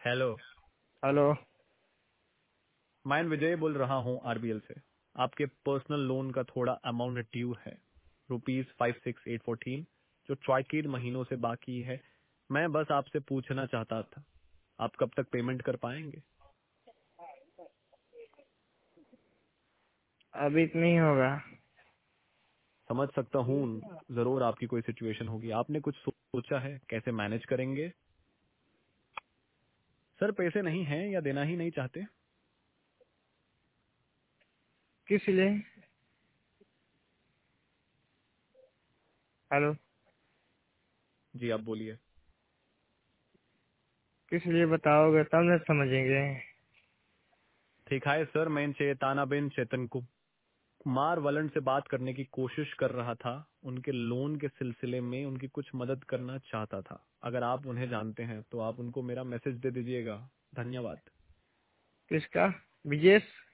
Hello. Hello. मैं विजय बोल रहा हूँ आरबीएल से। आपके पर्सनल लोन का थोड़ा अमाउंट ड्यू है, ₹56,814, जो 4 महीनों से बाकी है। मैं बस आपसे पूछना चाहता था, आप कब तक पेमेंट कर पाएंगे? अभी तो नहीं होगा। समझ सकता हूँ, जरूर आपकी कोई सिचुएशन होगी। आपने कुछ सोचा है कैसे मैनेज करेंगे? सर, पैसे नहीं हैं या देना ही नहीं चाहते? किस लिए? हेलो। जी, आप बोलिए। किस लिए बताओगे तब न समझेंगे। ठीक है सर, मैं चेतनाबेन चेतन को कुमार वलन से बात करने की कोशिश कर रहा था। उनके लोन के सिलसिले में उनकी कुछ मदद करना चाहता था। अगर आप उन्हें जानते हैं तो आप उनको मेरा मैसेज दे दीजिएगा। धन्यवाद। किसका? विजेश?